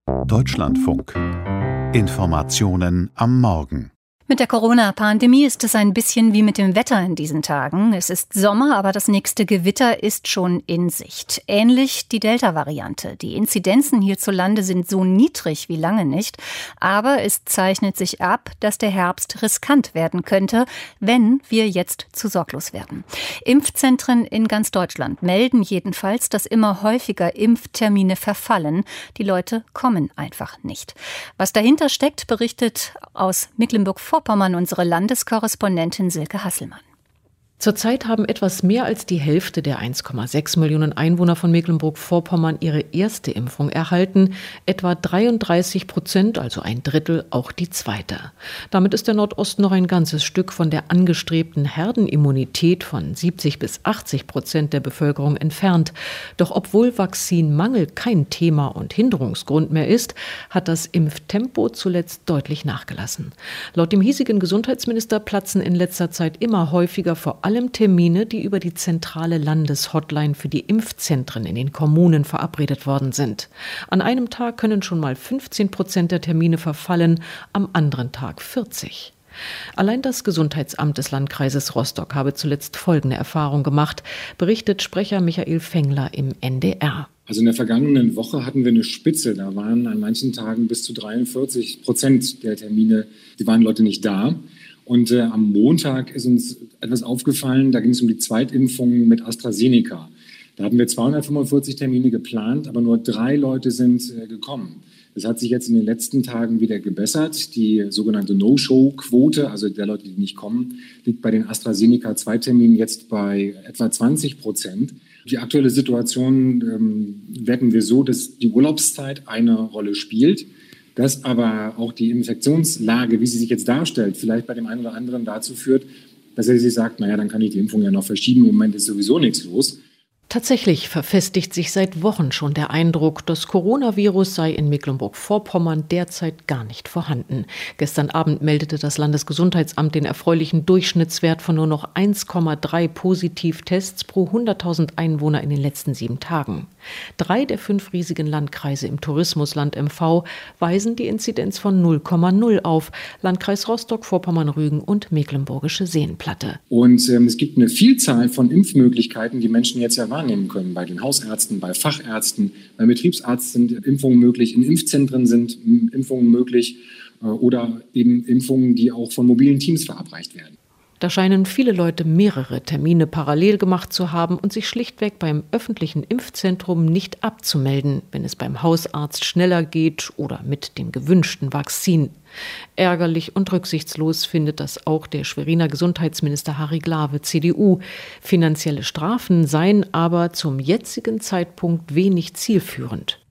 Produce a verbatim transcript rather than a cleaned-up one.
Deutschlandfunk. Informationen am Morgen. Mit der Corona-Pandemie ist es ein bisschen wie mit dem Wetter in diesen Tagen. Es ist Sommer, aber das nächste Gewitter ist schon in Sicht. Ähnlich die Delta-Variante. Die Inzidenzen hierzulande sind so niedrig wie lange nicht. Aber es zeichnet sich ab, dass der Herbst riskant werden könnte, wenn wir jetzt zu sorglos werden. Impfzentren in ganz Deutschland melden jedenfalls, dass immer häufiger Impftermine verfallen. Die Leute kommen einfach nicht. Was dahinter steckt, berichtet aus Mecklenburg-Vorpommern unsere Landeskorrespondentin Silke Hasselmann. Zurzeit haben etwas mehr als die Hälfte der eins Komma sechs Millionen Einwohner von Mecklenburg-Vorpommern ihre erste Impfung erhalten, etwa dreiunddreißig Prozent, also ein Drittel, auch die zweite. Damit ist der Nordosten noch ein ganzes Stück von der angestrebten Herdenimmunität von siebzig bis achtzig Prozent der Bevölkerung entfernt. Doch obwohl Vakzinmangel kein Thema und Hinderungsgrund mehr ist, hat das Impftempo zuletzt deutlich nachgelassen. Laut dem hiesigen Gesundheitsminister platzen in letzter Zeit immer häufiger vor allem allem Termine, die über die zentrale Landeshotline für die Impfzentren in den Kommunen verabredet worden sind. An einem Tag können schon mal fünfzehn Prozent der Termine verfallen, am anderen Tag vierzig. Allein das Gesundheitsamt des Landkreises Rostock habe zuletzt folgende Erfahrung gemacht, berichtet Sprecher Michael Fengler im N D R. Also in der vergangenen Woche hatten wir eine Spitze. Da waren an manchen Tagen bis zu dreiundvierzig Prozent der Termine, die waren Leute nicht da. Und äh, am Montag ist uns etwas aufgefallen, da ging es um die Zweitimpfung mit AstraZeneca. Da hatten wir zweihundertfünfundvierzig Termine geplant, aber nur drei Leute sind äh, gekommen. Das hat sich jetzt in den letzten Tagen wieder gebessert. Die sogenannte No-Show-Quote, also der Leute, die nicht kommen, liegt bei den AstraZeneca-Zweiterminen jetzt bei etwa zwanzig Prozent. Die aktuelle Situation ähm, werten wir so, dass die Urlaubszeit eine Rolle spielt. Dass aber auch die Infektionslage, wie sie sich jetzt darstellt, vielleicht bei dem einen oder anderen dazu führt, dass er sich sagt, naja, dann kann ich die Impfung ja noch verschieben, im Moment ist sowieso nichts los. Tatsächlich verfestigt sich seit Wochen schon der Eindruck, das Coronavirus sei in Mecklenburg-Vorpommern derzeit gar nicht vorhanden. Gestern Abend meldete das Landesgesundheitsamt den erfreulichen Durchschnittswert von nur noch eins Komma drei Positivtests pro hunderttausend Einwohner in den letzten sieben Tagen. Drei der fünf riesigen Landkreise im Tourismusland M V weisen die Inzidenz von null Komma null auf. Landkreis Rostock, Vorpommern-Rügen und Mecklenburgische Seenplatte. Und ähm, es gibt eine Vielzahl von Impfmöglichkeiten, die Menschen jetzt ja wahrnehmen können. Bei den Hausärzten, bei Fachärzten, beim Betriebsarzt sind Impfungen möglich, in Impfzentren sind Impfungen möglich äh, oder eben Impfungen, die auch von mobilen Teams verabreicht werden. Da scheinen viele Leute mehrere Termine parallel gemacht zu haben und sich schlichtweg beim öffentlichen Impfzentrum nicht abzumelden, wenn es beim Hausarzt schneller geht oder mit dem gewünschten Vakzin. Ärgerlich und rücksichtslos findet das auch der Schweriner Gesundheitsminister Harry Glawe, C D U. Finanzielle Strafen seien aber zum jetzigen Zeitpunkt wenig zielführend.